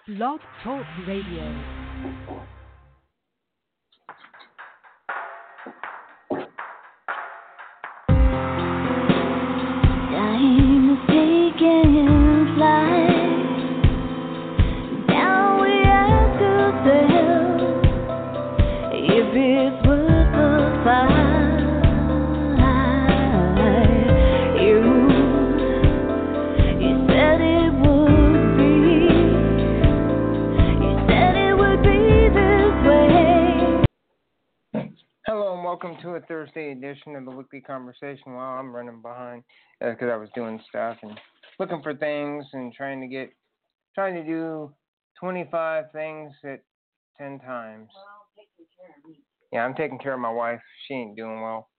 Blog Talk Radio. Time is taking flight. Now we ask ourselves if it's worth the fight. You said it would be. You said it would be this way. Hello and welcome to a Thursday edition of the Weekly Conversation. Well, I'm running behind because I was doing stuff and looking for things and trying to do 25 things at 10 times. Well, taking care of me. Yeah, I'm taking care of my wife. She ain't doing well.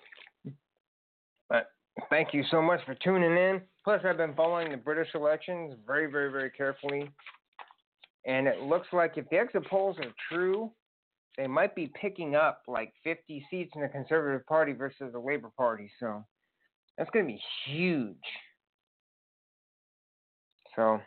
But thank you so much for tuning in. Plus, I've been following the British elections very, very, very carefully. And it looks like if the exit polls are true, they might be picking up like 50 seats in the Conservative Party versus the Labour Party. So that's going to be huge. So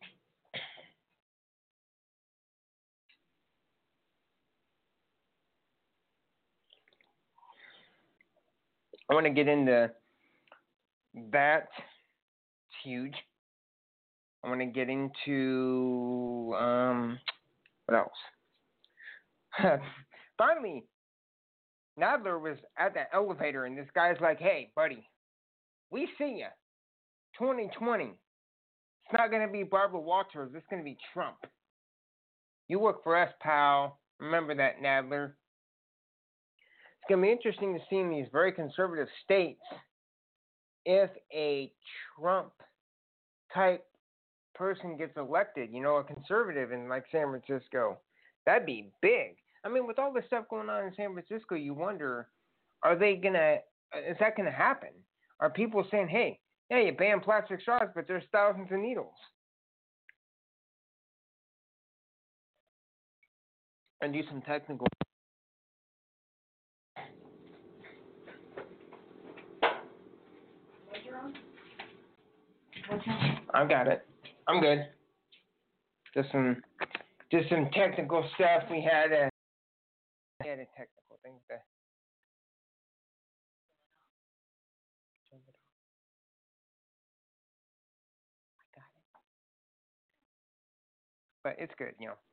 I want to get into that. It's huge. I want to get into what else? Finally, Nadler was at the elevator, and this guy's like, "Hey, buddy, we see ya. 2020. It's not going to be Barbara Walters. It's going to be Trump. You work for us, pal. Remember that, Nadler." It's going to be interesting to see in these very conservative states if a Trump-type person gets elected, a conservative in like San Francisco. That'd be big. I mean, with all this stuff going on in San Francisco, you wonder, is that going to happen? Are people saying, hey, yeah, you ban plastic straws, but there's thousands of needles? And do some technical. I got it. I'm good. Just some technical stuff. We had a technical thing. I got it. But it's good,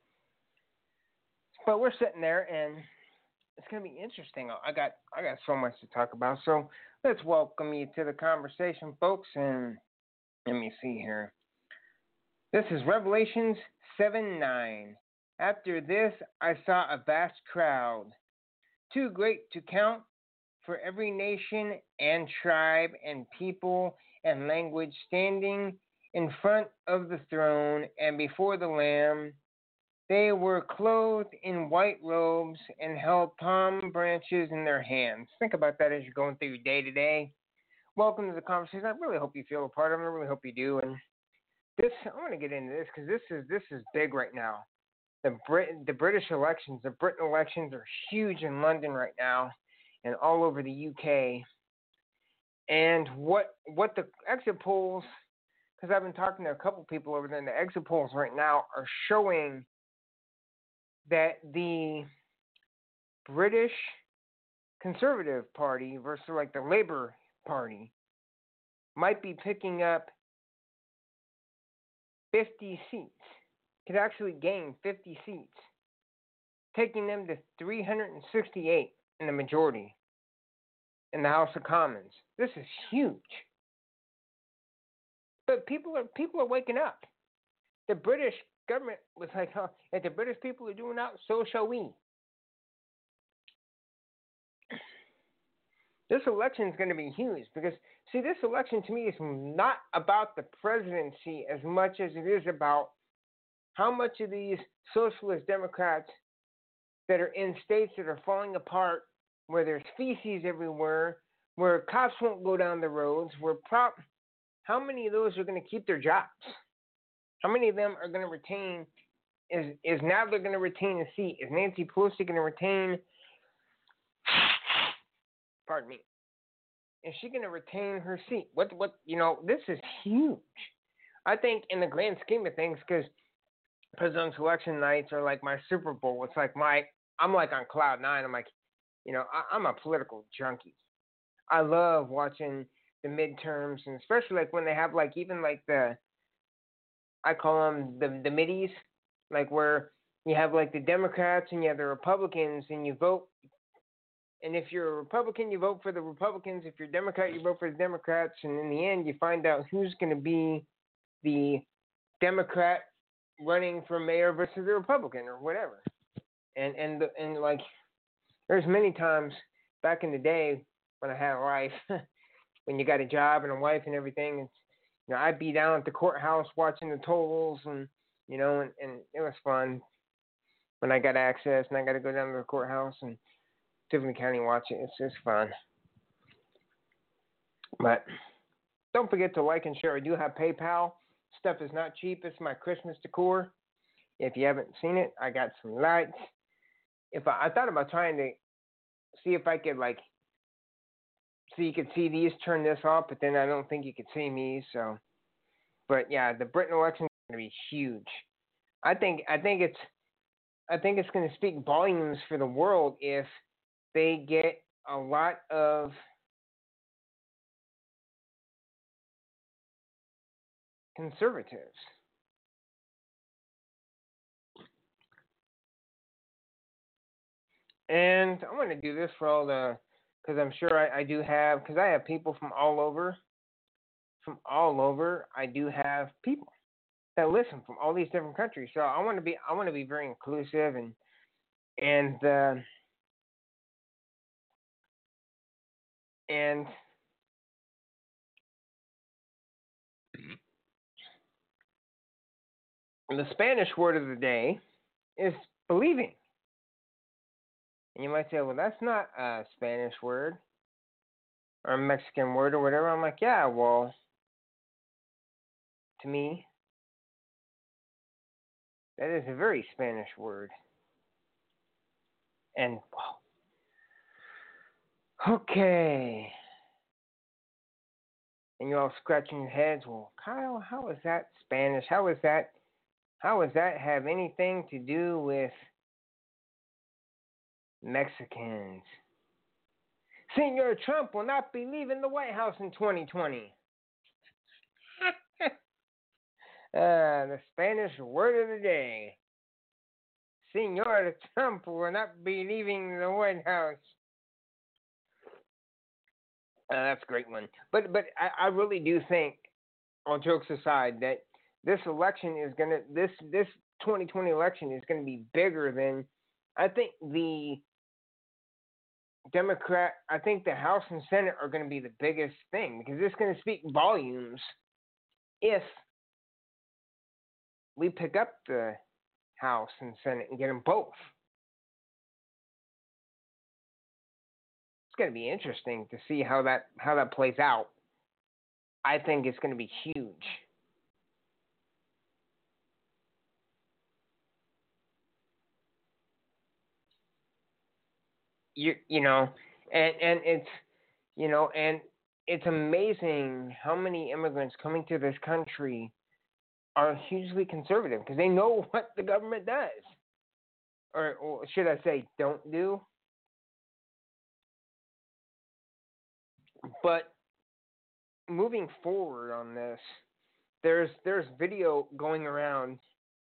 But we're sitting there, and it's gonna be interesting. I got so much to talk about. So let's welcome you to the conversation, folks. And let me see here. This is Revelations 7:9. After this, I saw a vast crowd, too great to count, for every nation and tribe and people and language, standing in front of the throne and before the Lamb. They were clothed in white robes and held palm branches in their hands. Think about that as you're going through your day to day. Welcome to the conversation. I really hope you feel a part of it. I really hope you do. And I want to get into this because this is big right now. The British elections, the Britain elections are huge in London right now and all over the UK. And what the exit polls, because I've been talking to a couple people over there, and the exit polls right now are showing that the British Conservative Party versus like the Labour Party might be picking up 50 seats. Could actually gain 50 seats, taking them to 368 in the majority in the House of Commons. This is huge. But people are waking up. The British government was like, if the British people are doing that, so shall we. This election is going to be huge because, see, this election to me is not about the presidency as much as it is about how much of these socialist Democrats that are in states that are falling apart, where there's feces everywhere, where cops won't go down the roads, how many of those are going to keep their jobs? How many of them are going to retain? Is Nadler going to retain a seat? Is Nancy Pelosi going to retain? Pardon me. Is she going to retain her seat? This is huge. I think in the grand scheme of things, because presidential election nights are like my Super Bowl. It's like I'm like on cloud nine. I'm like, I'm a political junkie. I love watching the midterms, and especially like when they have like even like I call them the middies, like where you have like the Democrats and you have the Republicans, and you vote. And if you're a Republican, you vote for the Republicans. If you're a Democrat, you vote for the Democrats. And in the end, you find out who's going to be the Democrat running for mayor versus the Republican or whatever. And like, there's many times back in the day when I had a life, when you got a job and a wife and everything, I'd be down at the courthouse watching the totals, and and it was fun when I got access and I got to go down to the courthouse and Tiffany County watch it. It's just fun. But don't forget to like and share. I do have PayPal. Stuff is not cheap. It's my Christmas decor. If you haven't seen it, I got some lights. If I thought about trying to see if I could so you could see these, turn this off, but then I don't think you could see me. So, but yeah, the Britain election is going to be huge. I think it's going to speak volumes for the world if they get a lot of conservatives. And I'm going to do this for all because I'm sure I do have, because I have people from all over. I do have people that listen from all these different countries. So I want to be very inclusive and the Spanish word of the day is believing. And you might say, well, that's not a Spanish word or a Mexican word or whatever. I'm like, yeah, well, to me, that is a very Spanish word. And, well, okay. And you're all scratching your heads. Well, Kyle, how is that Spanish? How does that have anything to do with Mexicans? Senor Trump will not be leaving the White House in 2020. The Spanish word of the day. Senor Trump will not be leaving the White House. That's a great one. But I really do think, all jokes aside, that this election is this 2020 election is gonna be bigger than, I think the House and Senate are gonna be the biggest thing, because it's gonna speak volumes if we pick up the House and Senate and get them both. It's going to be interesting to see how that plays out. I think it's going to be huge. And it's and it's amazing how many immigrants coming to this country are hugely conservative because they know what the government does, or should I say, don't do. But moving forward on this, there's video going around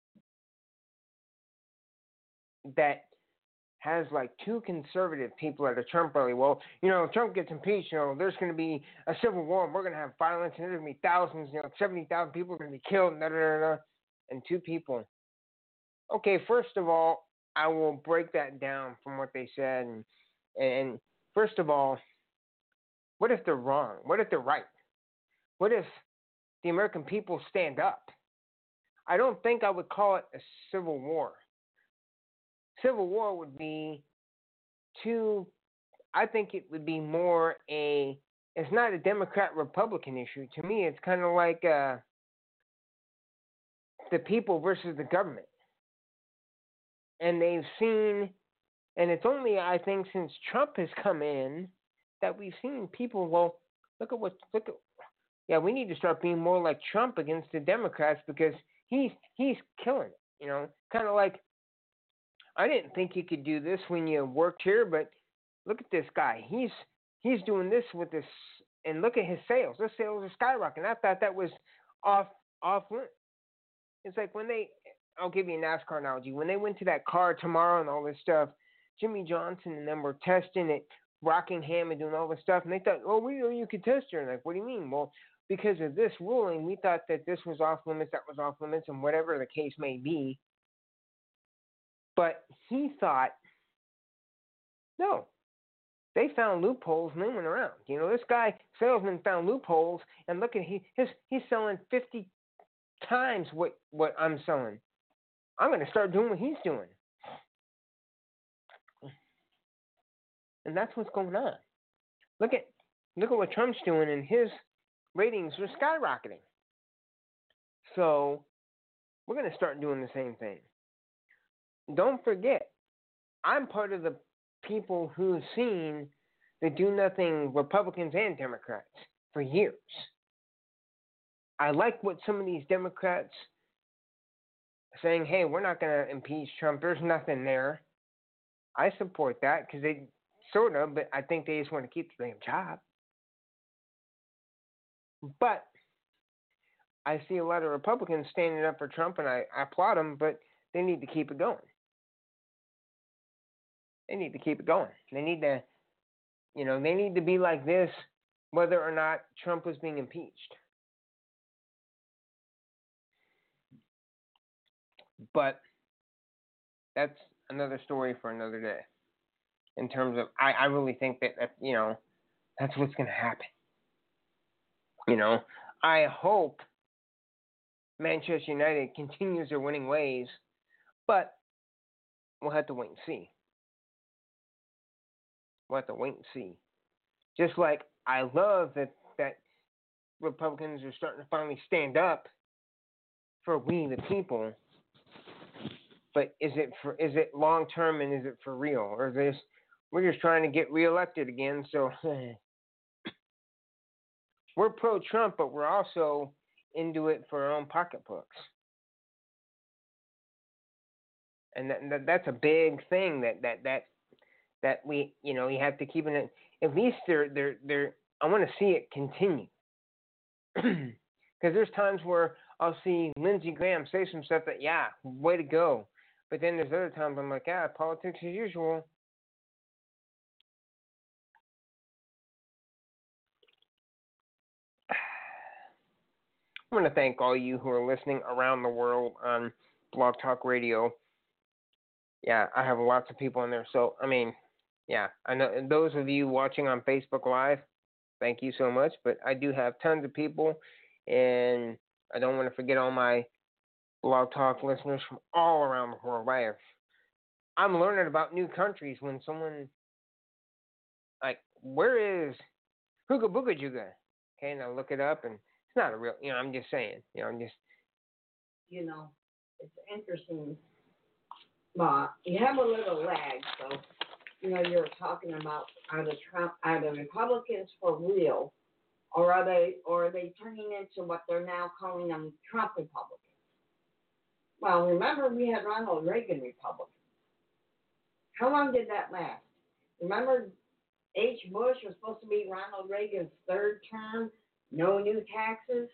that has like two conservative people at a Trump rally. Well, Trump gets impeached, there's going to be a civil war and we're going to have violence and there's going to be thousands, 70,000 people are going to be killed, and two people. Okay, first of all, I will break that down from what they said. And first of all, what if they're wrong? What if they're right? What if the American people stand up? I don't think I would call it a civil war. Civil war would be I think it would be more it's not a Democrat-Republican issue. To me, it's kind of like the people versus the government. And they've seen, and it's only, I think, since Trump has come in that we've seen people, well, we need to start being more like Trump against the Democrats because he's killing it. kind of like I didn't think you could do this when you worked here, but look at this guy. He's doing this with this, and look at his sales. His sales are skyrocketing. I thought that was off. It's like when I'll give you a NASCAR analogy. When they went to that car tomorrow and all this stuff, Jimmy Johnson and them were testing it, Rockingham and doing all this stuff, and they thought, oh, we know you could test her. And like, what do you mean? Well, because of this ruling, we thought that this was off limits, that was off limits, and whatever the case may be. But he thought, no, they found loopholes and they went around. This guy, salesman, found loopholes, and look at he's selling 50 times what I'm selling. I'm going to start doing what he's doing. And that's what's going on. Look at what Trump's doing, and his ratings are skyrocketing. So we're going to start doing the same thing. Don't forget, I'm part of the people who've seen the do-nothing Republicans and Democrats for years. I like what some of these Democrats are saying, hey, we're not going to impeach Trump. There's nothing there. I support that because they sort of, but I think they just want to keep the damn job. But I see a lot of Republicans standing up for Trump, and I applaud them, but they need to keep it going. They need to keep it going. They need to, they need to be like this whether or not Trump was being impeached. But that's another story for another day. In terms of, I really think that that's what's going to happen. I hope Manchester United continues their winning ways, but we'll have to wait and see. We'll have to wait and see. Just like I love that Republicans are starting to finally stand up for we the people. But is it long term, and is it for real, or we're just trying to get reelected again? So we're pro-Trump, but we're also into it for our own pocketbooks. And that's a big thing that we you have to keep in it. At least they're I want to see it continue. Because there's times where I'll see Lindsey Graham say some stuff that, yeah, way to go. But then there's other times I'm like, yeah, politics as usual. I want to thank all you who are listening around the world on Blog Talk Radio. Yeah, I have lots of people in there. So, yeah, I know those of you watching on Facebook Live, thank you so much. But I do have tons of people, and I don't want to forget all my Blog Talk listeners from all around the world. I'm learning about new countries when someone, like, where is Hooga Booga Juga? Okay, and I look it up, and it's not a real, I'm just saying, it's interesting. You have a little lag, so, you're talking about are the Republicans for real, or are they turning into what they're now calling them Trump Republicans? Well, remember we had Ronald Reagan Republicans. How long did that last? Remember H. Bush was supposed to be Ronald Reagan's third term, no new taxes?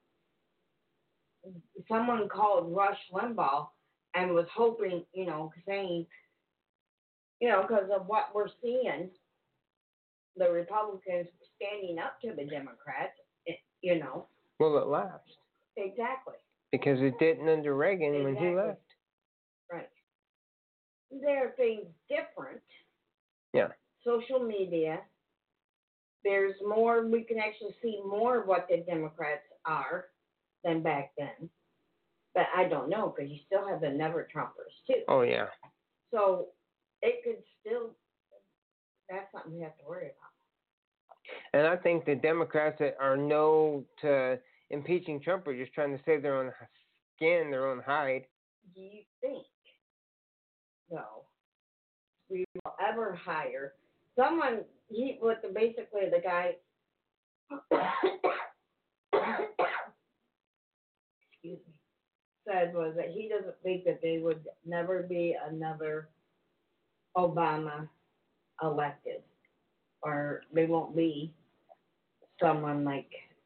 Someone called Rush Limbaugh and was hoping, saying, because of what we're seeing, the Republicans standing up to the Democrats, Will it last? Exactly. Because it didn't under Reagan when he left. Right. There are things different. Yeah. Social media. There's more, we can actually see more of what the Democrats are than back then. But I don't know, because you still have the Never Trumpers, too. Oh, yeah. So it could still, that's something we have to worry about. And I think the Democrats that are no to impeaching Trump are just trying to save their own skin, their own hide. Do you think, though, we will ever hire someone, basically the guy, excuse me, said was that he doesn't think that there would never be another Obama elected, or they won't be someone like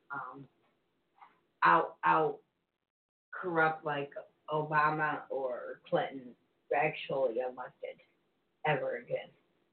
out corrupt like Obama or Clinton actually elected ever again.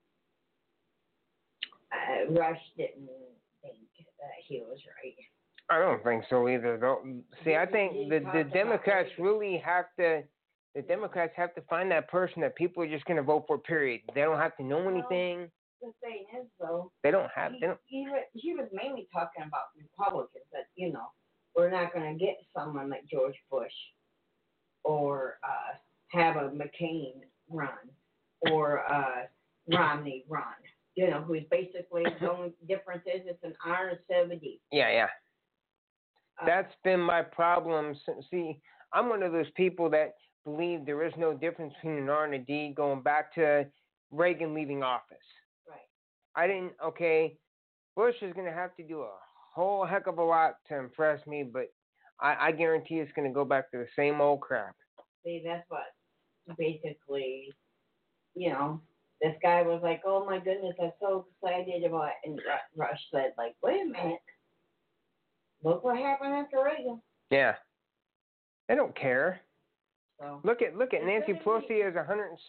Rush didn't think that he was right. I don't think so either. Though. See, I think the Democrats really have to. The Democrats have to find that person that people are just going to vote for. Period. They don't have to know anything. The thing is, though, They don't have. He was mainly talking about Republicans that we're not going to get someone like George Bush or have a McCain run or Romney run. Who's basically the only difference is it's an R instead of a D. Yeah. That's been my problem. See, I'm one of those people that believe there is no difference between an R and a D going back to Reagan leaving office. Right. Bush is going to have to do a whole heck of a lot to impress me, but I guarantee it's going to go back to the same old crap. See, that's what basically, this guy was like, oh my goodness, I'm so excited about it. And Rush said, like, wait a minute. Look what happened after Reagan. Yeah. They don't care. So, look at Nancy Pelosi has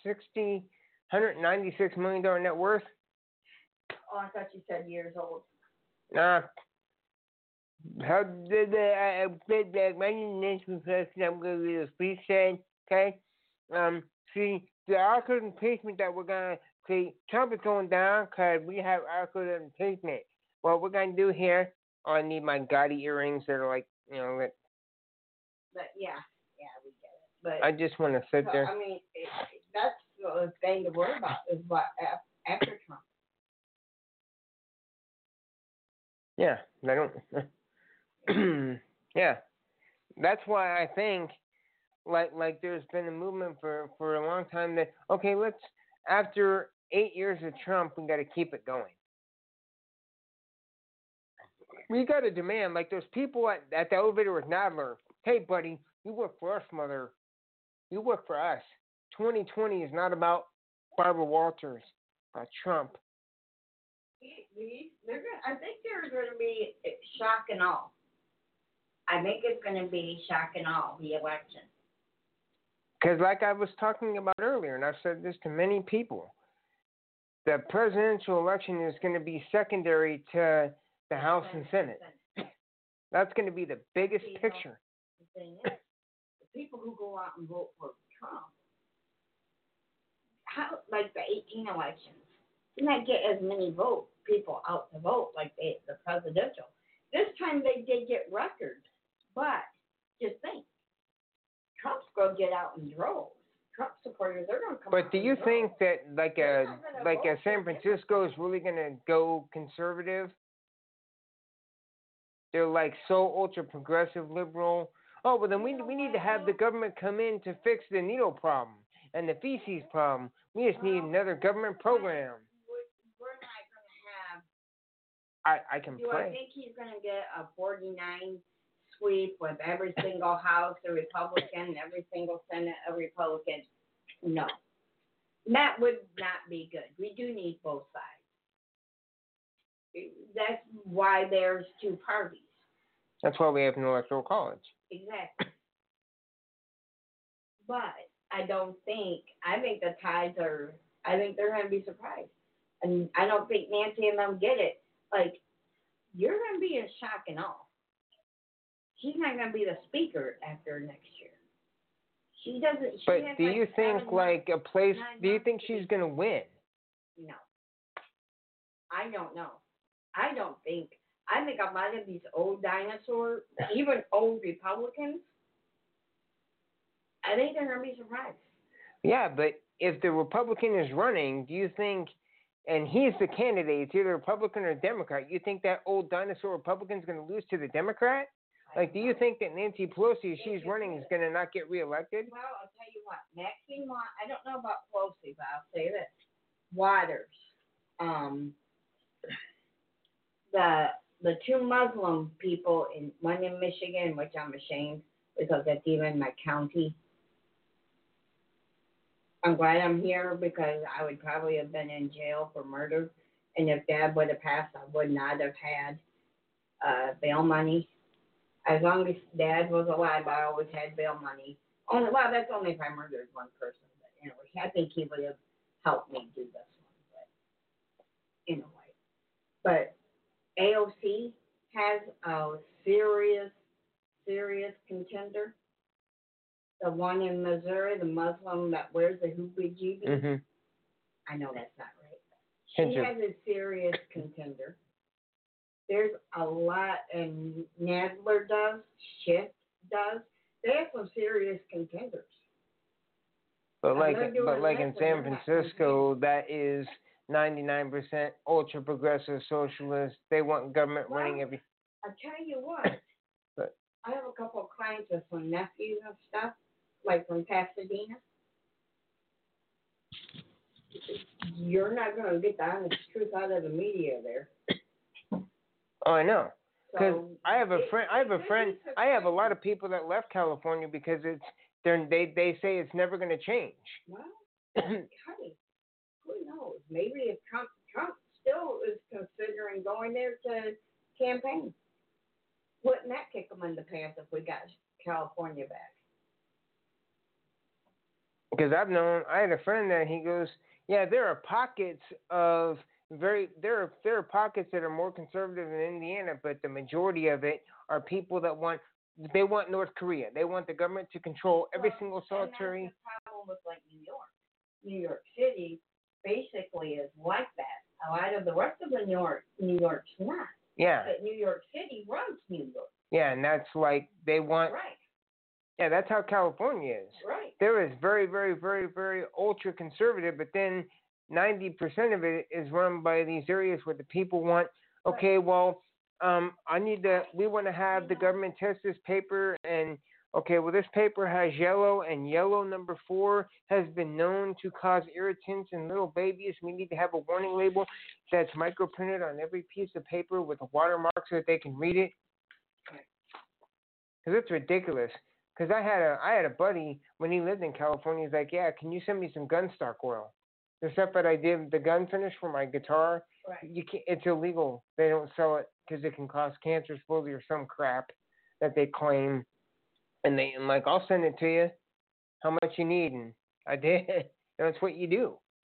$196 million net worth. Oh, I thought you said years old. Nah. How did my name is Nancy Pelosi? I'm going to read a speech saying, okay? See, the articles of impeachment that we're going to see, Trump is going down because we have articles of impeachment. What we're going to do here, I need my gaudy earrings that are like, that. But yeah, we get it. But I just want to sit there. I mean, that's the thing to worry about is what after Trump. Yeah, they don't. Yeah, that's why I think, like there's been a movement for a long time that after 8 years of Trump, we got to keep it going. We got to demand, like those people at the elevator with Nadler. Hey, buddy, you work for us, mother. You work for us. 2020 is not about Barbara Walters, about Trump. I think there's going to be shock and awe. I think it's going to be shock and awe, the election. Because like I was talking about earlier, and I've said this to many people, the presidential election is going to be secondary to the House and Senate. That's going to be the biggest picture. The thing is, the people who go out and vote for Trump, like the 18 elections, did not get as many people out to vote like the presidential. This time they did get records, but just think, Trump's going to get out in droves. Trump supporters, they're going to come out. But do you think that like a San Francisco is really going to go conservative? They're like so ultra progressive liberal. Oh, well then we need to have the government come in to fix the needle problem and the feces problem. We just need another government program. We're not going to have. I can Do pray. I think he's going to get a 49 sweep with every single House a Republican, every single Senate a Republican? No. That would not be good. We do need both sides. That's why there's two parties. That's why we have an electoral college. Exactly. But I think the tides are, I think they're going to be surprised. And I don't think Nancy and them get it. Like, you're going to be in shock and awe. She's not going to be the speaker after next year. She doesn't. But do you think do you think she's going to win? No. I don't know. I think a lot of these old dinosaurs, even old Republicans, I think they're going to be surprised. Yeah, but if the Republican is running, do you think, and he's the candidate, it's either Republican or Democrat, you think that old dinosaur Republican is going to lose to the Democrat? Like, do you think that Nancy Pelosi, if she's running, is going to not get reelected? Well, I'll tell you what. Maxine Waters, I don't know about Pelosi, but I'll say this. Waters, the two Muslim people, one in Michigan, which I'm ashamed, because it's even my county. I'm glad I'm here because I would probably have been in jail for murder. And if Dad would have passed, I would not have had bail money. As long as Dad was alive, I always had bail money. Only, well, that's only if I murdered one person. But anyway, I think he would have helped me do this one, but in a way. But AOC has a serious contender. The one in Missouri, the Muslim that wears the hoopy-jeebie. Mm-hmm. I know that's not right. She has a serious contender. There's a lot, and Nadler does, Schiff does. They have some serious contenders. But like in San Francisco, that is 99% ultra progressive socialist. They want government running every. I tell you what. But I have a couple of clients with some nephews and stuff, like from Pasadena. You're not going to get the honest truth out of the media there. Oh, I know. Because So I have a friend. I have a lot of people that left California because they say it's never going to change. Well, honey, who knows? Maybe if Trump still is considering going there to campaign, wouldn't that kick him in the pants if we got California back? Because I had a friend that he goes, yeah, there are pockets of there are pockets that are more conservative in Indiana, but the majority of it are people that want North Korea. They want the government to control every single solitary. That's the problem with like New York. New York City basically is like that. A lot of the rest of the New York's not. Yeah. But New York City runs New York. Yeah, and that's like they want. Right. Yeah, that's how California is. Right. There is very, very, very, very ultra conservative, but then 90% of it is run by these areas where the people want. Okay, well, we want to have the government test this paper, and okay, well, this paper has yellow, and yellow number 4 has been known to cause irritants in little babies. We need to have a warning label that's microprinted on every piece of paper with a watermark so that they can read it. Because it's ridiculous. Because I had a buddy when he lived in California. He's like, yeah, can you send me some gun stock oil? The stuff that I did, the gun finish for my guitar, right. You can't. It's illegal. They don't sell it because it can cause cancer, supposedly, or some crap that they claim. And like, I'll send it to you. How much you need? And I did. And that's what you do.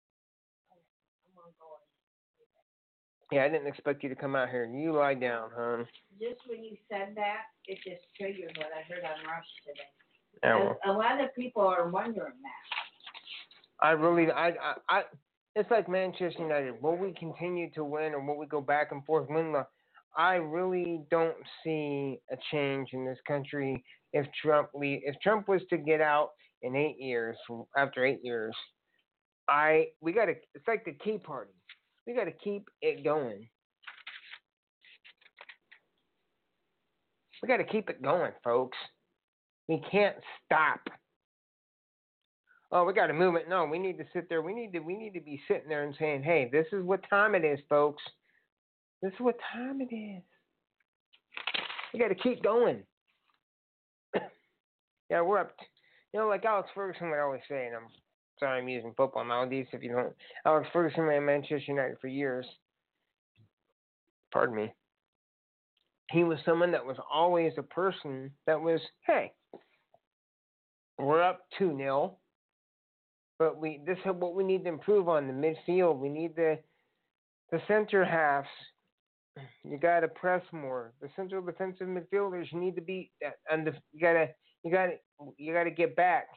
Yeah, I didn't expect you to come out here. You lie down, hon. Just when you said that, it just triggered what I heard on Rush today. Yeah, well, a lot of people are wondering that. It's like Manchester United. Will we continue to win, or will we go back and forth? I really don't see a change in this country if Trump was to get out in 8 years. After 8 years, it's like the Tea Party. We got to keep it going. We got to keep it going, folks. We can't stop. Oh, we got to move it. No, we need to sit there. We need to be sitting there and saying, hey, this is what time it is, folks. This is what time it is. We got to keep going. Yeah, we're up. Like Alex Ferguson would always say, and I'm sorry I'm using football nowadays if you don't. Alex Ferguson ran Manchester United for years. Pardon me. He was someone that was always a person that was, hey, we're up 2-0. But this is what we need to improve on, the midfield. We need the center halves. You got to press more. The central defensive midfielders need to be and you got to get back.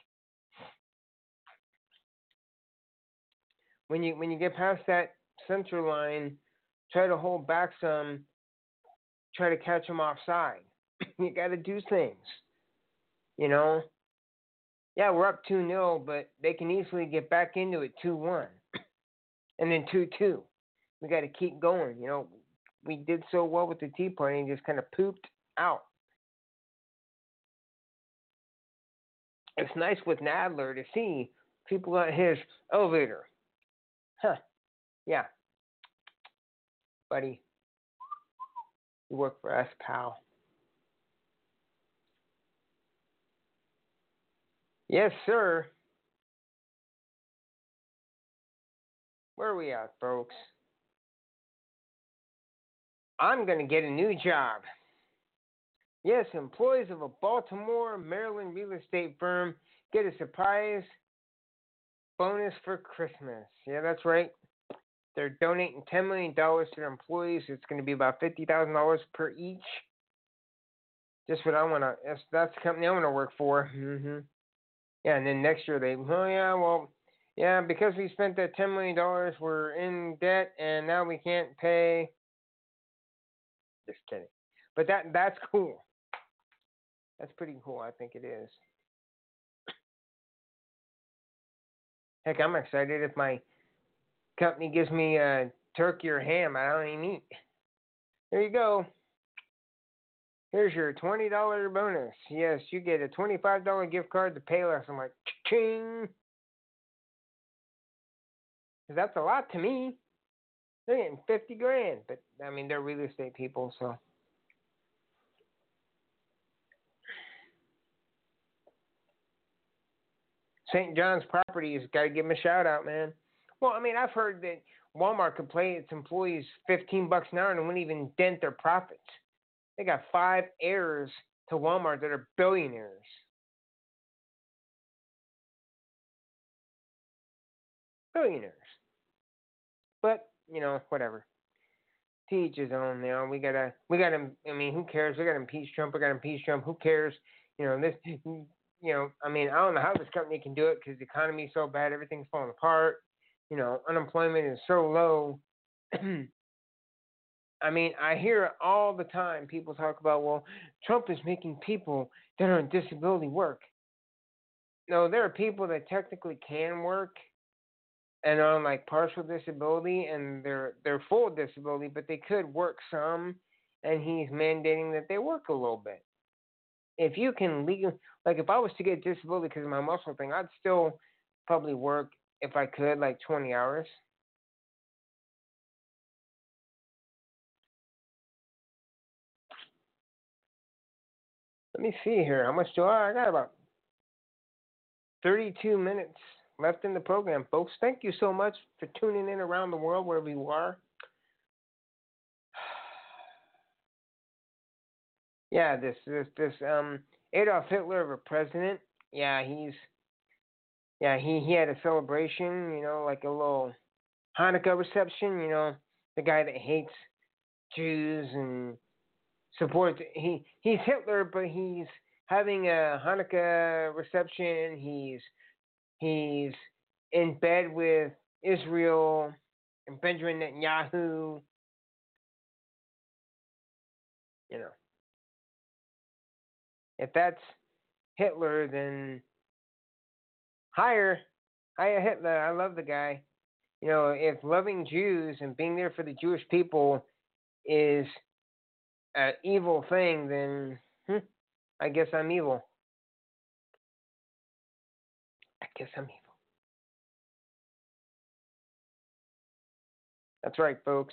When you get past that center line, try to hold back some. Try to catch them offside. You got to do things. Yeah, we're up 2-0, but they can easily get back into it 2-1. And then 2-2. We got to keep going. We did so well with the Tea Party and just kind of pooped out. It's nice with Nadler to see people on his elevator. Huh. Yeah. Buddy. You work for us, pal. Yes, sir. Where are we at, folks? I'm going to get a new job. Yes, employees of a Baltimore, Maryland real estate firm get a surprise bonus for Christmas. Yeah, that's right. They're donating $10 million to their employees. It's going to be about $50,000 per each. Just what I want to, that's the company I want to work for. Yeah, and then next year because we spent that $10 million, we're in debt, and now we can't pay. Just kidding. But that's cool. That's pretty cool. I think it is. Heck, I'm excited if my company gives me a turkey or ham I don't even eat. There you go. Here's your $20 bonus. Yes, you get a $25 gift card to Payless. I'm like, ching. That's a lot to me. They're getting 50 grand, but I mean, they're real estate people, so. St. John's Properties, got to give them a shout out, man. Well, I mean, I've heard that Walmart could pay its employees $15 an hour and it wouldn't even dent their profits. They got 5 heirs to Walmart that are billionaires. Billionaires. But, whatever. To each his own, we gotta, I mean, who cares? We gotta impeach Trump, who cares? This, I mean, I don't know how this company can do it because the economy's so bad, everything's falling apart. Unemployment is so low. I mean, I hear all the time people talk about, well, Trump is making people that are on disability work. No, there are people that technically can work and are on like partial disability and they're full disability, but they could work some, and he's mandating that they work a little bit. If you can if I was to get disability because of my muscle thing, I'd still probably work if I could, like 20 hours. Let me see here. How much do I got? About 32 minutes left in the program, folks. Thank you so much for tuning in around the world, wherever you are. Yeah, this Adolf Hitler of a president. Yeah, he had a celebration, like a little Hanukkah reception. The guy that hates Jews and supports he's Hitler, but he's having a Hanukkah reception. He's in bed with Israel and Benjamin Netanyahu. If that's Hitler, then hire Hitler. I love the guy. If loving Jews and being there for the Jewish people is an evil thing, then I guess I'm evil. That's right, folks.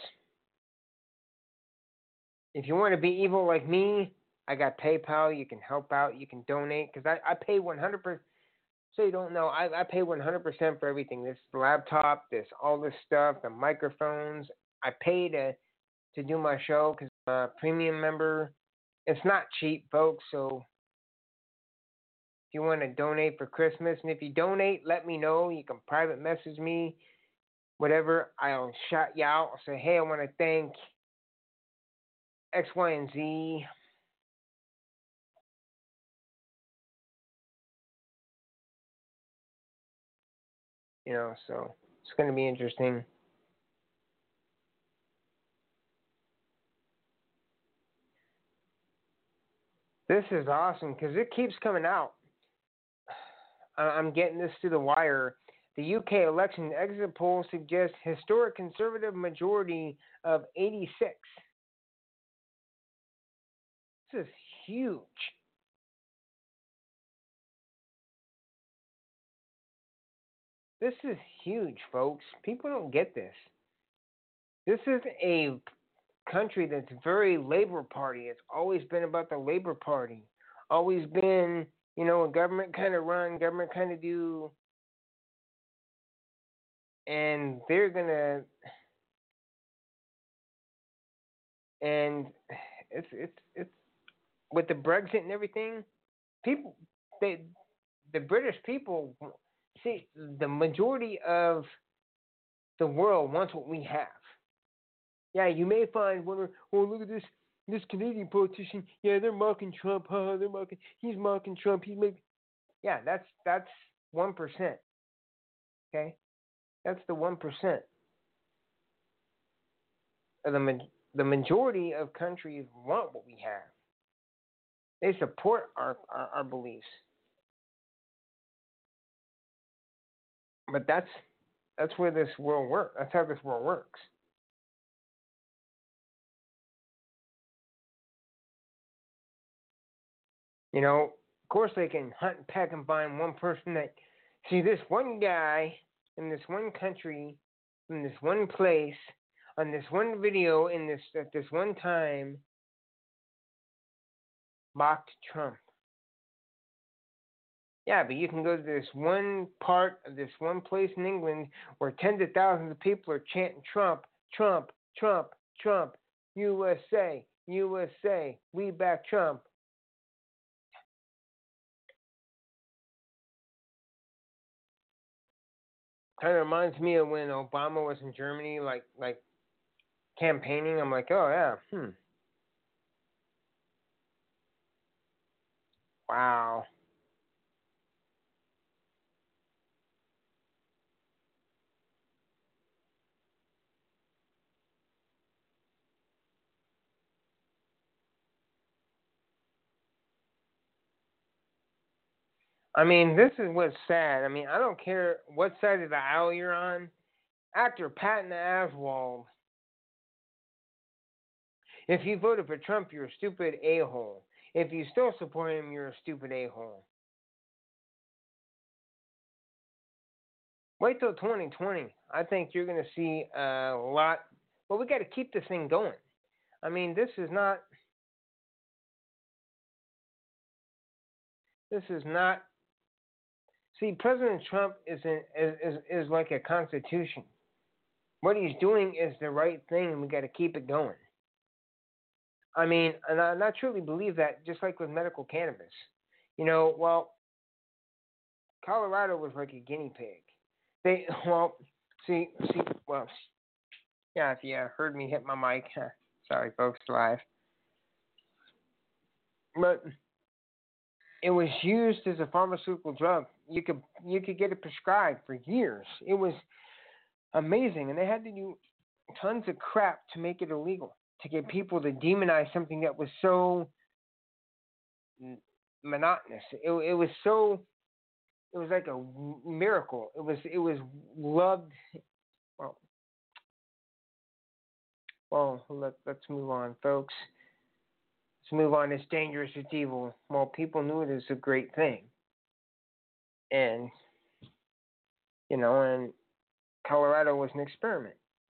If you want to be evil like me, I got PayPal. You can help out. You can donate because I pay 100%. So you don't know, I pay 100% for everything. This laptop, all this stuff, the microphones. I pay to do my show because I'm a premium member. It's not cheap, folks. So if you want to donate for Christmas, and if you donate, let me know. You can private message me, whatever. I'll shout you out. I'll say, hey, I want to thank X, Y, and Z. So it's going to be interesting. This is awesome because it keeps coming out. I'm getting this through the wire. The UK election exit poll suggests historic conservative majority of 86. This is huge. This is huge, folks. People don't get this. This is a country that's very Labor Party. It's always been about the Labor Party. Always been a government kind of run, government kind of do, and they're gonna, and it's with the Brexit and everything, people, they, the British people, see, the majority of the world wants what we have. Yeah, you may find one, oh, look at this Canadian politician. Yeah, they're mocking Trump. Huh? They're mocking. He's mocking Trump. He's making. Yeah, that's 1%. Okay, that's the 1% of the majority of countries want what we have. They support our beliefs, but that's where this world works. That's how this world works. Of course they can hunt and peck and find one person that see this one guy in this one country, in this one place, on this one video, in this at this one time, mocked Trump. Yeah, but you can go to this one part of this one place in England where tens of thousands of people are chanting Trump, Trump, Trump, Trump, USA, USA, we back Trump. Kind of reminds me of when Obama was in Germany, like campaigning. I'm like, oh yeah, wow. I mean, this is what's sad. I mean, I don't care what side of the aisle you're on. Actor Patton Oswalt, if you voted for Trump, you're a stupid a-hole. If you still support him, you're a stupid a-hole. Wait till 2020. I think you're going to see a lot. Well, we got to keep this thing going. I mean, this is not. This is not. See, President Trump is like a constitution. What he's doing is the right thing, and we got to keep it going. I mean, and I truly believe that. Just like with medical cannabis, well, Colorado was like a guinea pig. They well, well, yeah. If you heard me hit my mic, sorry, folks, live. But it was used as a pharmaceutical drug. You could get it prescribed for years. It was amazing, and they had to do tons of crap to make it illegal, to get people to demonize something that was so monotonous. It was so. It was like a miracle. It was loved. Well, let's move on, folks. Let's move on. It's dangerous. It's evil. Well, people knew it was a great thing, and and Colorado was an experiment.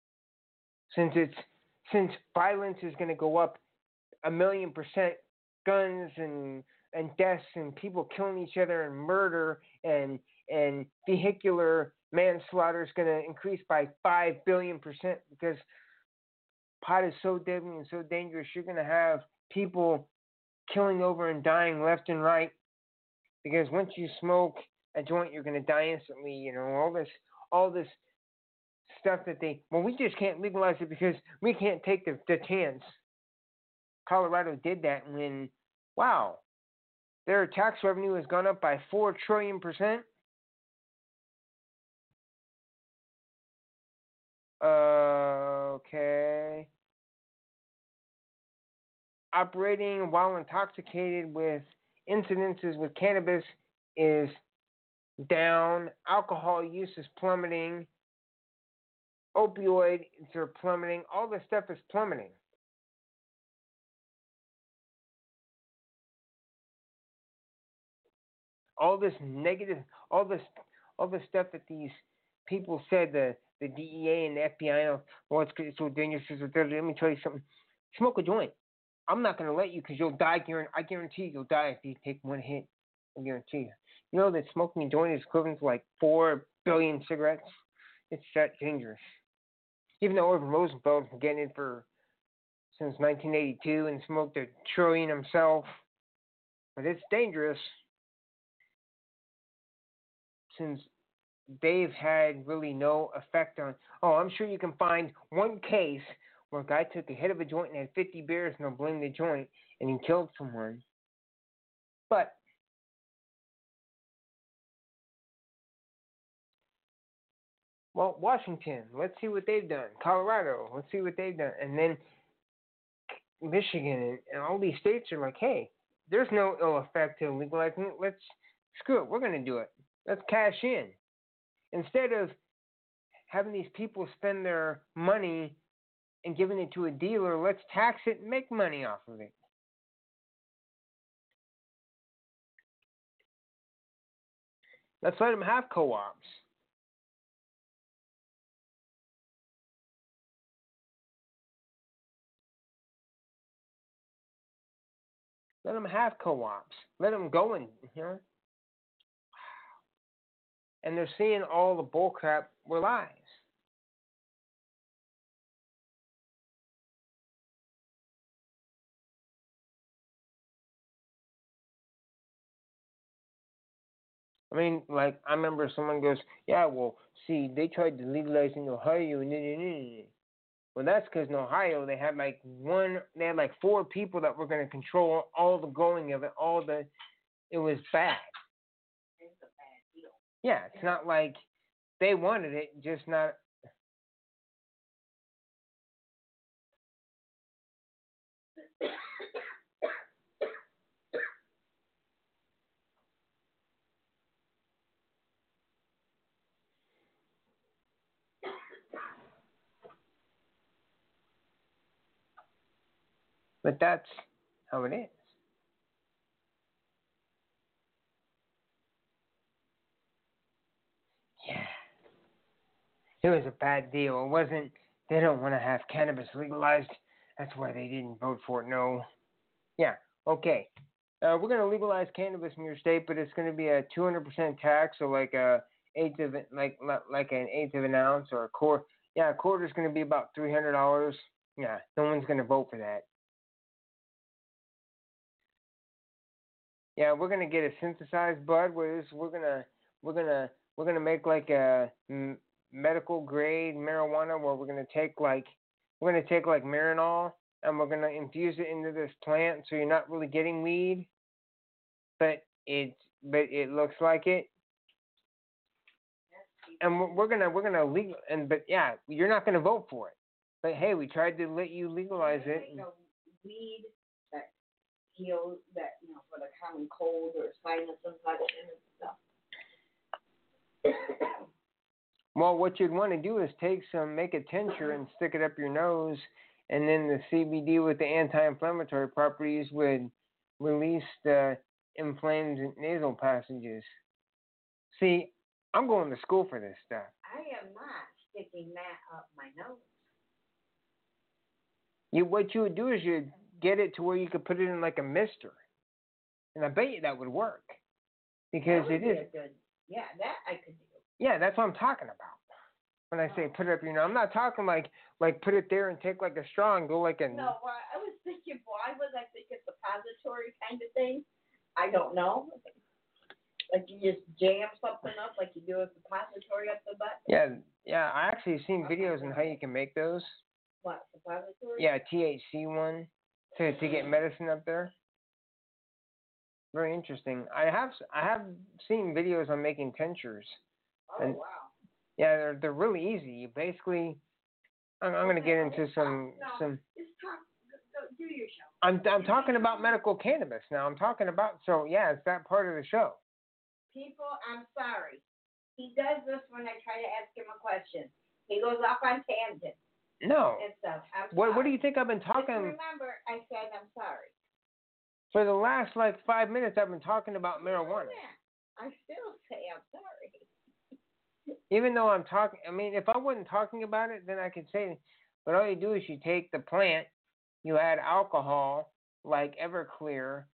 Since violence is going to go up 1,000,000%, guns and deaths and people killing each other and murder and vehicular manslaughter is going to increase by 5 billion% because pot is so deadly and so dangerous. You're going to have people killing over and dying left and right because once you smoke a joint, you're going to die instantly. All this stuff that we just can't legalize it because we can't take the chance. Colorado did that when, wow, their tax revenue has gone up by 4 trillion%. Okay. Operating while intoxicated with incidences with cannabis is down. Alcohol use is plummeting. Opioids are plummeting. All this stuff is plummeting. All this negative, all this stuff that these people said, the DEA and the FBI, it's so dangerous. Let me tell you something. Smoke a joint. I'm not going to let you because you'll die. I guarantee you'll die if you take one hit. I guarantee you. You know that smoking a joint is equivalent to like 4 billion cigarettes? It's that dangerous. Even though Irving Rosenfeld's been getting it for since 1982 and smoked a trillion himself, but it's dangerous since they've had really no effect on. Oh, I'm sure you can find one case where a guy took a hit of a joint and had 50 beers and they'll blame the joint and he killed someone. But well, Washington, let's see what they've done. Colorado, let's see what they've done. And then Michigan and all these states are like, hey, there's no ill effect to legalizing it. Let's screw it. We're going to do it. Let's cash in. Instead of having these people spend their money and giving it to a dealer, let's tax it and make money off of it. Let's let them have co-ops. Let them have co-ops. Let them go and, and they're seeing all the bullcrap were lies. I mean, like, I remember someone goes, yeah, well, see, they tried to legalize in Ohio, and well, that's because in Ohio they had like 4 people that were going to control all the going of it, it was bad. It's a bad deal. Yeah, it's not like they wanted it, just not. But that's how it is. Yeah. It was a bad deal. It wasn't, they don't want to have cannabis legalized. That's why they didn't vote for it. No. Yeah. Okay. We're going to legalize cannabis in your state, but it's going to be a 200% tax, so like an eighth of an ounce or a quarter. Yeah, a quarter is going to be about $300. Yeah, no one's going to vote for that. Yeah, we're going to get a synthesized bud. We're gonna make like a medical grade marijuana where we're gonna take like Marinol and we're gonna infuse it into this plant, so you're not really getting weed, but it looks like it. And we're gonna legal but yeah, you're not gonna vote for it. But hey, we tried to let you legalize it. Weed that heals for the common cold or sinus infection and stuff. Well, what you'd want to do is make a tincture and stick it up your nose, and then the CBD with the anti-inflammatory properties would release the inflamed nasal passages. See, I'm going to school for this stuff. I am not sticking that up my nose. What you would do is you'd get it to where you could put it in like a mister, and I bet you that would work because it is. Yeah, that I could do. Yeah, that's what I'm talking about. When I say put it up your nose, I'm not talking like put it there and take like a straw and go like a. No, well, I was thinking, why was I thinking suppository kind of thing? I don't know. Like you just jam something up like you do a suppository up the butt? Yeah. I actually seen videos on how you can make those. What, suppository? Yeah, THC one to get medicine up there. Very interesting. I have seen videos on making tinctures. Oh, wow. Yeah, they're really easy. You basically, I'm going to get into some. Just talk. Go do your show. I'm talking about medical cannabis now. I'm talking about it's that part of the show. People, I'm sorry. He does this when I try to ask him a question. He goes off on tangents. No. And stuff. What do you think I've been talking? Just remember, I said I'm sorry. For the last 5 minutes, I've been talking about marijuana. Yeah. I still say I'm sorry. Even though I'm talking, I mean, if I wasn't talking about it, then I could say, but all you do is you take the plant, you add alcohol like Everclear,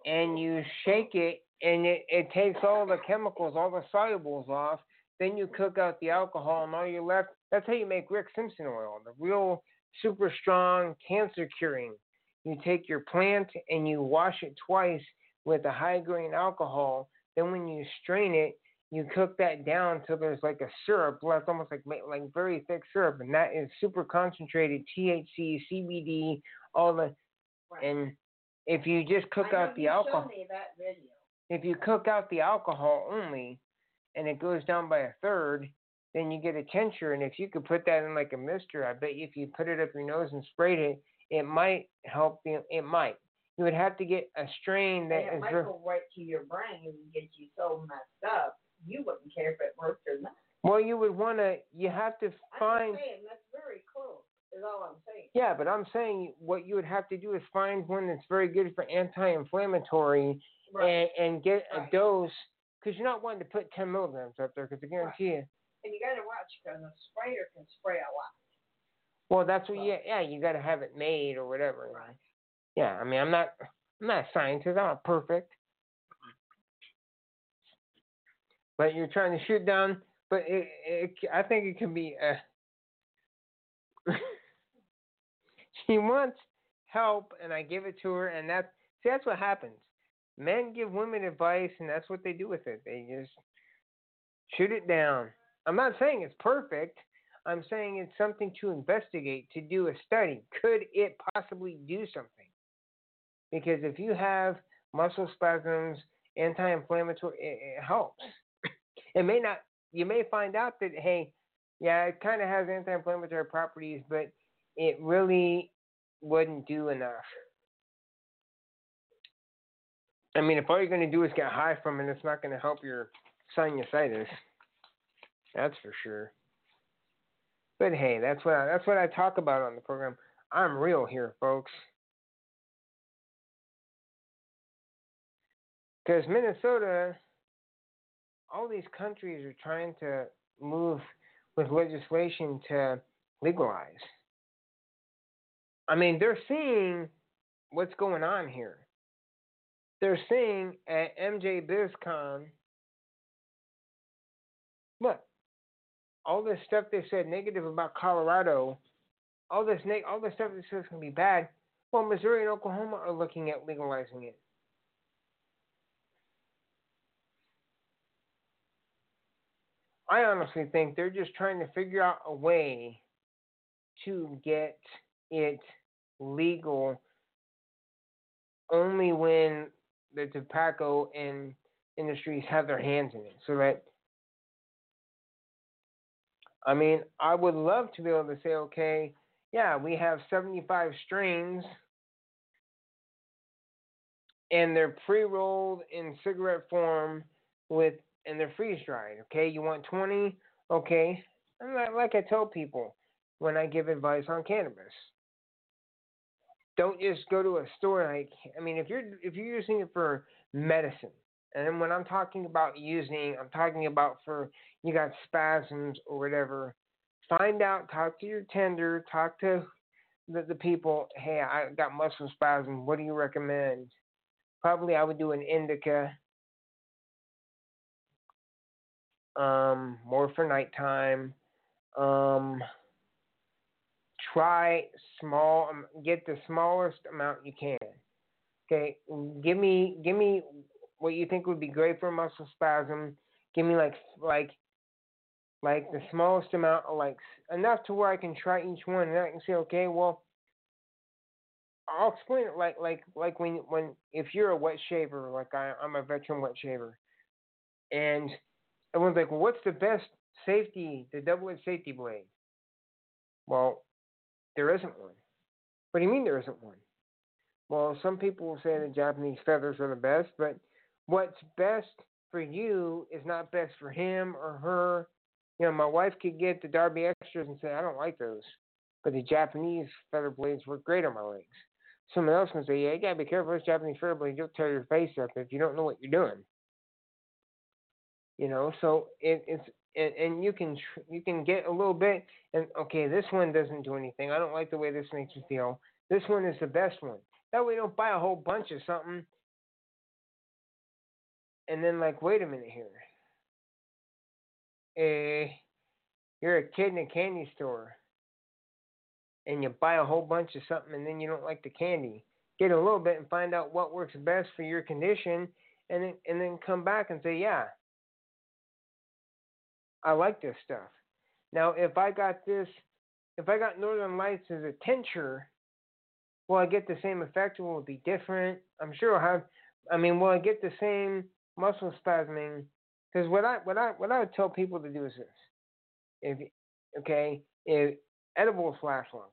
and you shake it, and it takes all the chemicals, all the solubles off. Then you cook out the alcohol, and all you're left. That's how you make Rick Simpson oil, the real super strong cancer curing. You take your plant and you wash it twice with a high grain alcohol. Then when you strain it, you cook that down till there's like a syrup left, almost like very thick syrup, and that is super concentrated THC, CBD, all the. Right. And if you just cook out the alcohol, showed me that video. if you cook out the alcohol only, and it goes down by a third, then you get a tincture. And if you could put that in like a mister, I bet you if you put it up your nose and sprayed it, it might help you. It might. You would have to get a strain that and it might go right to your brain and get you so messed up, you wouldn't care if it worked or not. Well, you would want to. You have to find. I'm saying that's very close. Is all I'm saying. Yeah, but I'm saying what you would have to do is find one that's very good for anti-inflammatory, Right. and get Right. a dose, because you're not wanting to put 10 milligrams up there, because I guarantee you. And you got to watch because a sprayer can spray a lot. Well, that's what. Yeah, you got to have it made or whatever. Right. Yeah, I mean, I'm not a scientist. I'm not perfect. But you're trying to shoot down. But I think it can be. She wants help, and I give it to her, and that's what happens. Men give women advice, and that's what they do with it. They just shoot it down. I'm not saying it's perfect. I'm saying it's something to investigate, to do a study. Could it possibly do something? Because if you have muscle spasms, anti-inflammatory, it helps. It may not. You may find out that, hey, yeah, it kind of has anti-inflammatory properties, but it really wouldn't do enough. I mean, if all you're going to do is get high from it, it's not going to help your sinusitis. That's for sure. But hey, that's what I talk about on the program. I'm real here, folks. Because Minnesota, all these countries are trying to move with legislation to legalize. I mean, they're seeing what's going on here. They're seeing at MJ BizCon, look, all this stuff they said negative about Colorado, all this stuff they said is going to be bad. Well, Missouri and Oklahoma are looking at legalizing it. I honestly think they're just trying to figure out a way to get it legal only when the tobacco and industries have their hands in it. So that, I mean, I would love to be able to say, okay, yeah, we have 75 strains and they're pre-rolled in cigarette form and they're freeze-dried. Okay, you want 20? Okay, and like I tell people when I give advice on cannabis, don't just go to a store. I mean, if you're using it for medicine, and then when I'm talking about using, I'm talking about for you got spasms or whatever. Find out, talk to your tender, talk to the people. Hey, I got muscle spasm. What do you recommend? Probably I would do an indica. More for nighttime. Try small. Get the smallest amount you can. Okay, give me what you think would be great for a muscle spasm. Give me like the smallest amount, of like enough to where I can try each one, and I can say, okay, well, I'll explain it like when if you're a wet shaver, like I'm a veteran wet shaver, and everyone's like, well, what's the best safety, the double-edged safety blade? Well, there isn't one. What do you mean there isn't one? Well, some people will say the Japanese feathers are the best, but what's best for you is not best for him or her. You know, my wife could get the Darby Extras and say, I don't like those, but the Japanese feather blades work great on my legs. Someone else can say, yeah, you gotta be careful. Those Japanese feather blades, you'll tear your face up if you don't know what you're doing. You know, so and you can get a little bit, and okay, this one doesn't do anything. I don't like the way this makes me feel. This one is the best one. That way, you don't buy a whole bunch of something, And then, like, wait a minute here. You're a kid in a candy store and you buy a whole bunch of something and then you don't like the candy. Get a little bit and find out what works best for your condition, and then come back and say, yeah, I like this stuff. Now, if I got Northern Lights as a tincture, will I get the same effect or will it be different? I'm sure I'll have. I mean, will I get the same muscle spasming? Because what I would tell people to do is this: if edibles last longer,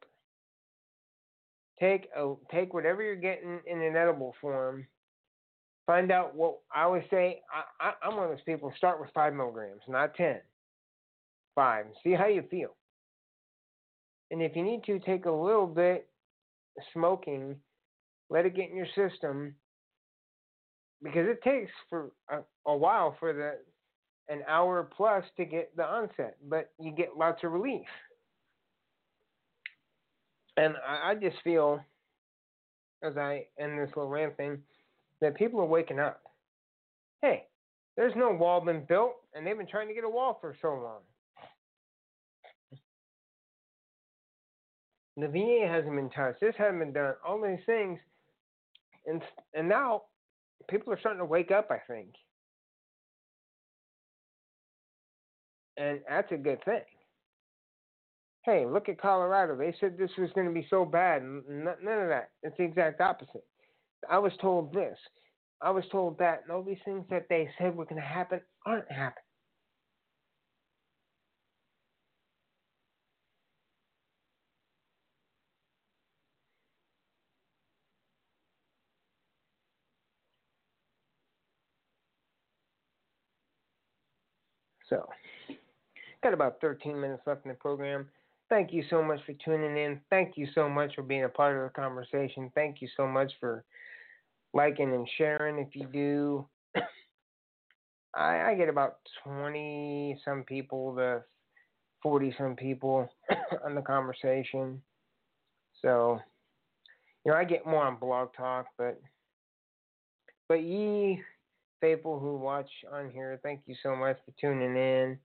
take whatever you're getting in an edible form. Find out what I always say. I'm one of those people. Start with 5 milligrams, not 10. 5. See how you feel. And if you need to, take a little bit smoking. Let it get in your system, because it takes for a while for an hour plus to get the onset, but you get lots of relief. And I just feel, as I end this little rant thing, that people are waking up. Hey, there's no wall been built, and they've been trying to get a wall for so long. The VA hasn't been touched. This hasn't been done. All these things, and now people are starting to wake up, I think, and that's a good thing. Hey, look at Colorado. They said this was going to be so bad. None of that. It's the exact opposite. I was told this. I was told that. And all these things that they said were going to happen aren't happening. So, got about 13 minutes left in the program. Thank you so much for tuning in. Thank you so much for being a part of the conversation. Thank you so much for liking and sharing if you do. I get about 20 some people to 40 some people on the conversation. So, I get more on Blog Talk, but ye faithful who watch on here, thank you so much for tuning in.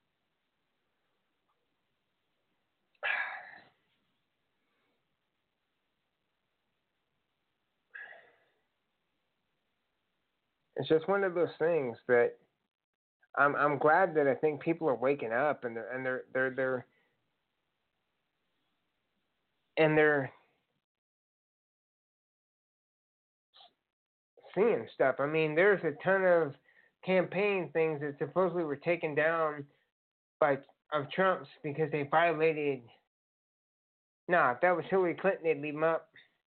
It's just one of those things that I'm glad that I think people are waking up and they're seeing stuff. I mean, there's a ton of campaign things that supposedly were taken down of Trump's because they violated. Nah, if that was Hillary Clinton, they'd leave them up.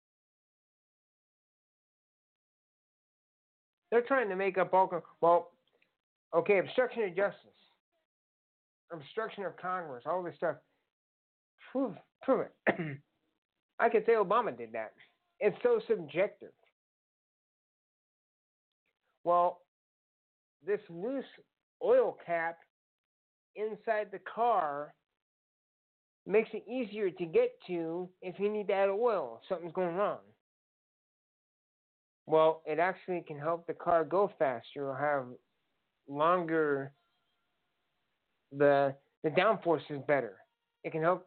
They're trying to make up obstruction of justice, obstruction of Congress, all this stuff. Prove it. I could say Obama did that. It's so subjective. Well, this loose oil cap inside the car makes it easier to get to if you need to add oil, if something's going wrong. Well, it actually can help the car go faster or have longer, the downforce is better. It can help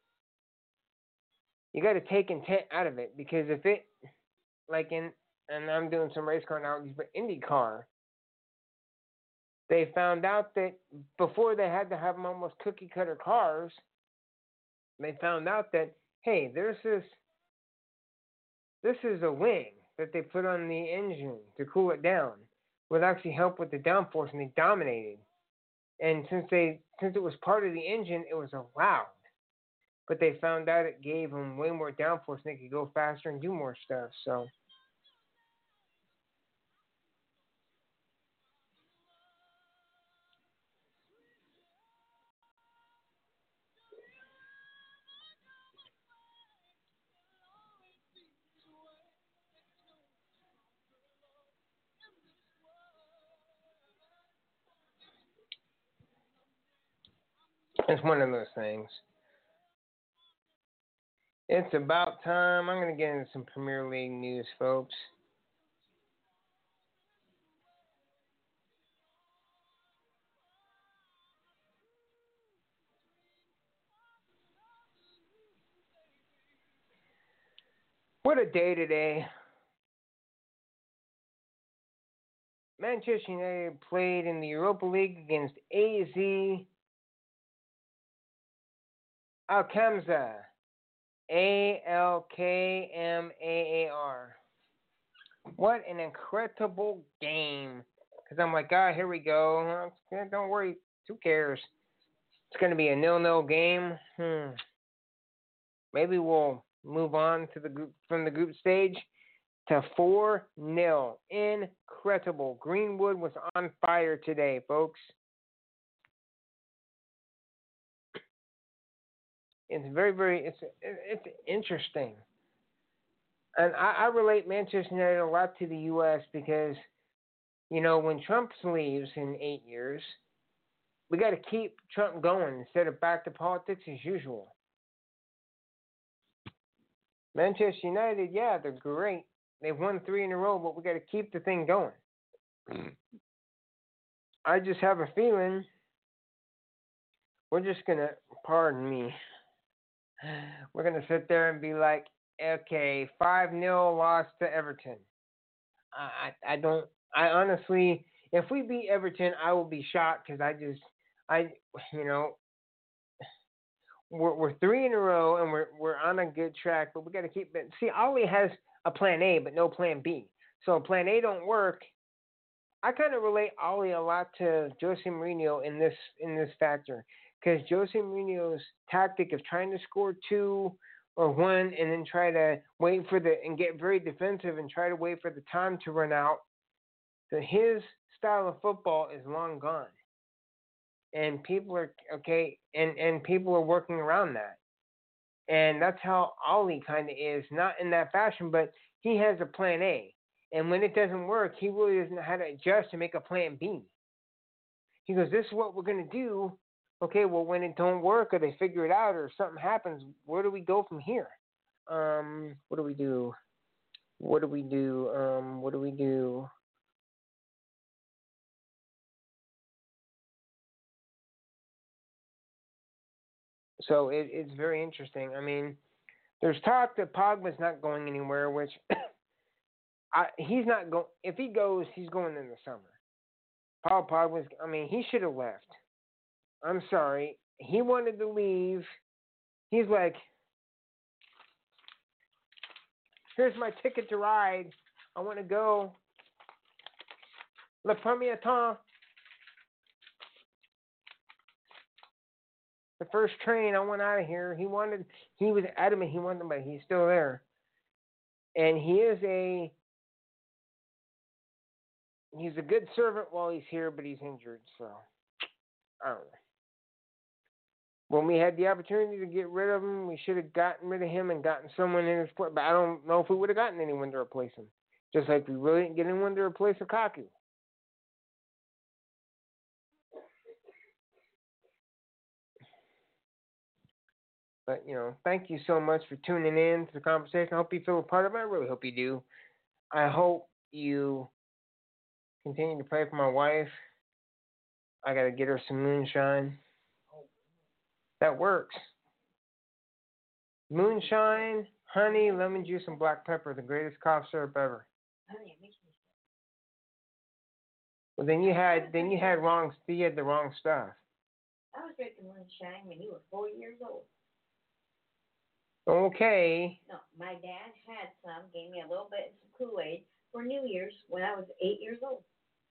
you got to take intent out of it, because if it, and I'm doing some race car analogies, but IndyCar, they found out that before they had to have them almost cookie cutter cars, they found out that, hey, this is a wing that they put on the engine to cool it down, would actually help with the downforce, and they dominated. And since it was part of the engine, it was allowed. But they found out it gave them way more downforce, and they could go faster and do more stuff. So it's one of those things. It's about time. I'm going to get into some Premier League news, folks. What a day today. Manchester United played in the Europa League against AZ Alkmaar. Alkmaar. What an incredible game. Because I'm like, here we go. Don't worry. Who cares? It's going to be a 0-0 game. Maybe we'll move on to the group from the group stage to 4-0. Incredible. Greenwood was on fire today, folks. It's it's interesting. And I relate Manchester United a lot to the U.S. because, when Trump leaves in 8 years, we got to keep Trump going instead of back to politics as usual. Manchester United, yeah, they're great. They've won 3 in a row, but we got to keep the thing going. I just have a feeling we're just going to, pardon me, we're going to sit there and be like, okay, 5-0 loss to Everton. I honestly, if we beat Everton, I will be shocked because we're 3 in a row and we're on a good track, but we got to keep it. See, Ollie has a plan A, but no plan B. So plan A don't work. I kind of relate Ollie a lot to Jose Mourinho in this factor because Jose Mourinho's tactic of trying to score 2 or 1 and then try to wait and get very defensive and try to wait for the time to run out. So his style of football is long gone. And people are okay, and people are working around that. And that's how Ollie kind of is, not in that fashion, but he has a plan A. And when it doesn't work, he really doesn't know how to adjust to make a plan B. He goes, this is what we're going to do. Okay, well, when it don't work or they figure it out or something happens, where do we go from here? What do we do? What do we do? What do we do? So it's very interesting. I mean, there's talk that Pogba's not going anywhere, which he's not going. If he goes, he's going in the summer. Paul Pogba's. I mean, he should have left. I'm sorry. He wanted to leave. He's like, here's my ticket to ride. I want to go. Le premier temps. The first train, I went out of here. He was adamant he wanted, but he's still there. And he's a good servant while he's here, but he's injured, so I don't know. When we had the opportunity to get rid of him, we should have gotten rid of him and gotten someone in his place. But I don't know if we would have gotten anyone to replace him. Just like we really didn't get anyone to replace Lukaku. But, thank you so much for tuning in to the conversation. I hope you feel a part of it. I really hope you do. I hope you continue to pray for my wife. I got to get her some moonshine. That works. Moonshine, honey, lemon juice, and black pepper, the greatest cough syrup ever. Well, then you had the wrong stuff. I was drinking moonshine when you were 4 years old. Okay. No, my dad had some, gave me a little bit of some Kool-Aid for New Year's when I was 8 years old.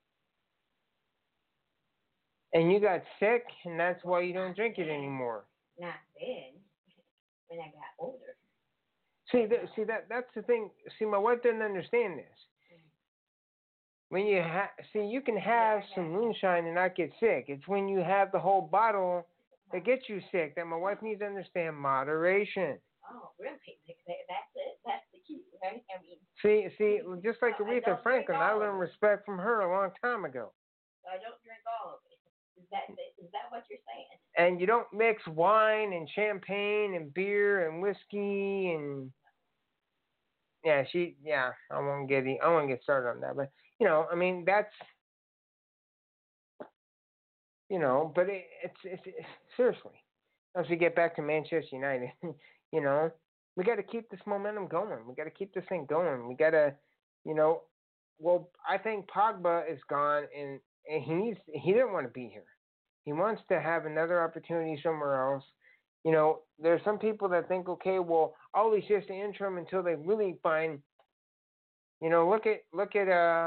And you got sick, and that's why you don't drink it anymore. Not then, when I got older. That's the thing. See, my wife doesn't understand this. When you can have some moonshine and not get sick. It's when you have the whole bottle that gets you sick that my wife needs to understand moderation. Oh, really? That's it. That's the key, right? I See, mean. just like Aretha Franklin, I learned respect from her a long time ago. I don't drink all of it. Is that what you're saying? And you don't mix wine and champagne and beer and whiskey and I won't get started on that, but I mean that's but it's seriously. As we get back to Manchester United, We got to keep this momentum going. We got to keep this thing going. We got to, you know, well, I think Pogba is gone, and he didn't want to be here. He wants to have another opportunity somewhere else. You know, there's some people that think, okay, well, Ollie's just an interim until they really find. You know, look at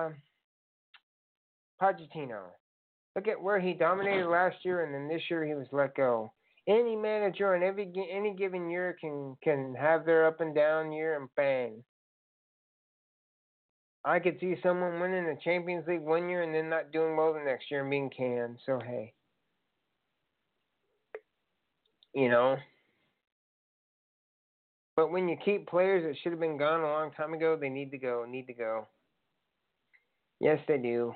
Pochettino. Look at where he dominated last year, and then this year he was let go. Any manager in any given year can have their up and down year, and bang. I could see someone winning the Champions League one year and then not doing well the next year and being canned. So hey, you know. But when you keep players that should have been gone a long time ago, they need to go. Need to go. Yes, they do.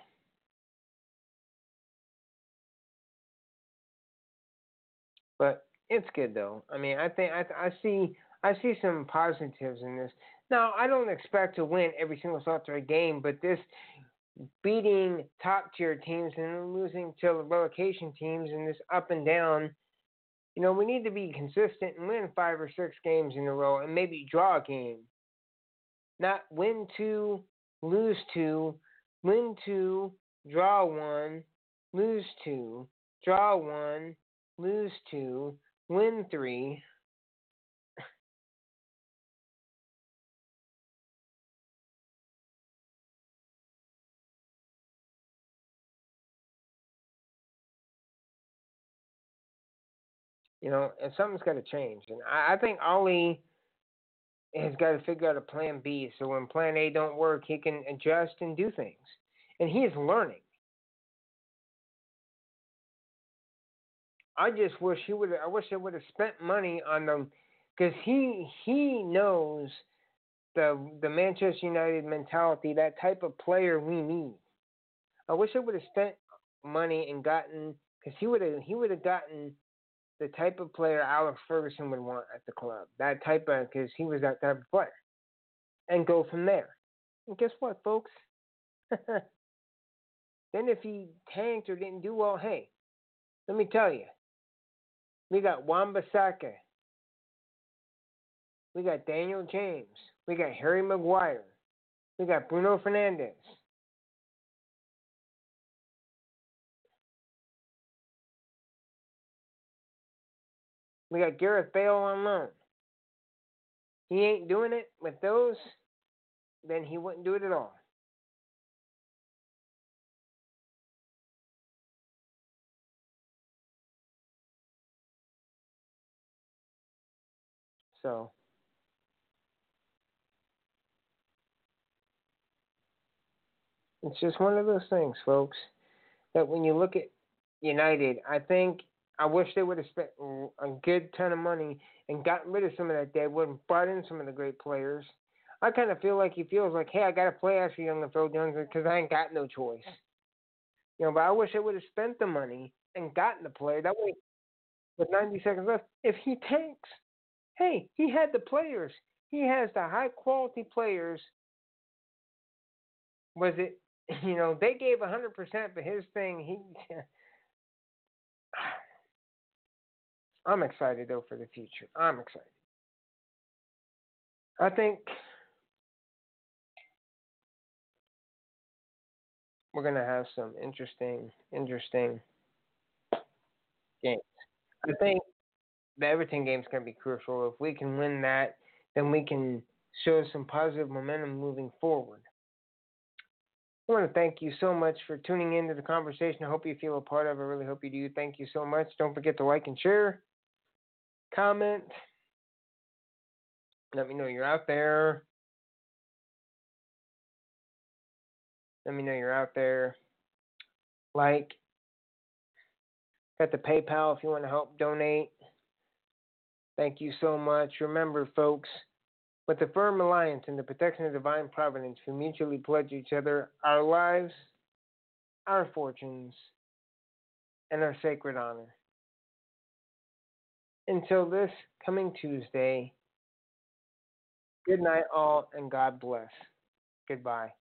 But it's good though. I mean, I think I see some positives in this. Now, I don't expect to win every single Celtic game, but this beating top tier teams and then losing to the relegation teams and this up and down, you know, we need to be consistent and win 5 or 6 games in a row and maybe draw a game. Not win two, lose two, win two, draw one, lose two, draw one, lose two, win three. You know, and something's got to change. And I think Ollie has got to figure out a plan B so when plan A don't work, he can adjust and do things. And he is learning. I just wish he would. I wish they would have spent money on them, because he knows the Manchester United mentality, that type of player we need. I wish they would have spent money and gotten, because he would have gotten the type of player Alex Ferguson would want at the club. That type of, because he was that type of player, and go from there. And guess what, folks? Then if he tanked or didn't do well, hey, let me tell you, we got Wan-Bissaka, we got Daniel James, we got Harry Maguire, we got Bruno Fernandes. We got Gareth Bale on loan. He ain't doing it with those, then he wouldn't do it at all. So it's just one of those things, folks, that when you look at United, I wish they would have spent a good ton of money and gotten rid of some of that dead wood and brought in some of the great players. I kind of feel like he feels like, hey, I got to play Ashley Young and Phil Jones because I ain't got no choice. You know, but I wish they would have spent the money and gotten the player. That way, with 90 seconds left, if he tanks, hey, he had the players. He has the high quality players. Was it, you know, they gave 100%, but his thing, I'm excited though for the future. I'm excited. I think we're gonna have some interesting games. I think the Everton game's gonna be crucial. If we can win that, then we can show some positive momentum moving forward. I want to thank you so much for tuning into the conversation. I hope you feel a part of it. I really hope you do. Thank you so much. Don't forget to like and share, comment. Let me know you're out there. Let me know you're out there. Like, got the PayPal if you want to help donate. Thank you so much. Remember, folks, with the firm alliance and the protection of divine providence, we mutually pledge each other our lives, our fortunes, and our sacred honor. Until this coming Tuesday, good night, all, and God bless. Goodbye.